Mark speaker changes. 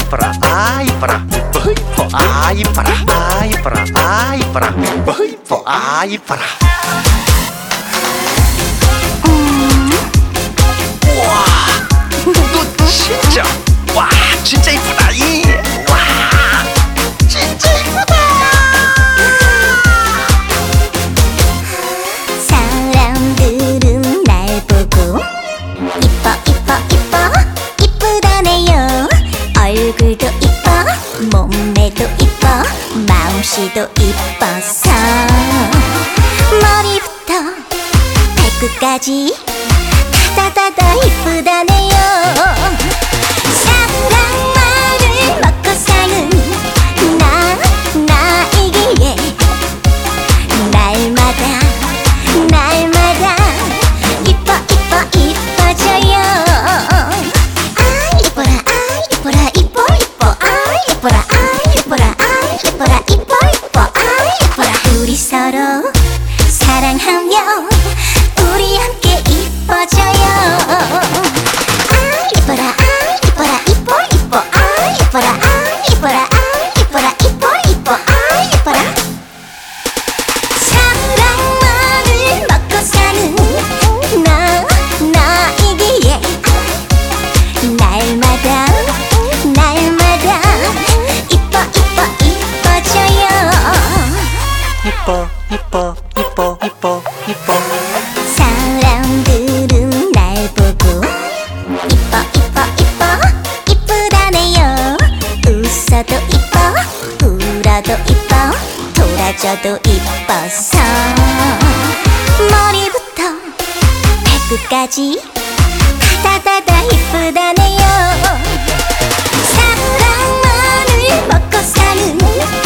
Speaker 1: 이뻐라 아 이뻐라 뭐 이뻐 아 이뻐라 아 이뻐라 아 이뻐라 뭐 이뻐 아 이뻐라. 우와 너 진짜 와 진짜 이쁘다 와 진짜 이쁘다.
Speaker 2: 사람들은 날 보고 이뻐 이뻐 이뻐 이쁘다네요. 얼굴도 이뻐 몸매도 이뻐 마음씨도 이뻐서 머리부터 발끝까지 다다다다 이쁘다네요. 사랑만을 먹고 사는 나이기에 날마다 이뻐 이뻐 이뻐져요. 아 이뻐라 아 이뻐라 이뻐 이뻐 아 이뻐라 아 이뻐라 아 이뻐라 이뻐 이뻐 아 이뻐라. 우리 서로 사랑하며 우리 함께 이뻐져요. 아 이뻐라 아 이뻐라 이뻐 이뻐 아 이뻐라 아 이뻐라 아 이뻐라 이뻐 이뻐 아 이뻐라. 사랑만을 먹고 사는 나이기에 날마다 이뻐 이뻐 이뻐져요.
Speaker 1: 이뻐 이뻐 이뻐 이뻐 이뻐.
Speaker 2: 사람들은 날 보고 이뻐 이뻐 이뻐 이쁘다네요. 웃어도 이뻐 울어도 이뻐 돌아줘도 이뻐서 머리부터 발끝까지 다다다다 이쁘다네요. 사랑만을 먹고 사는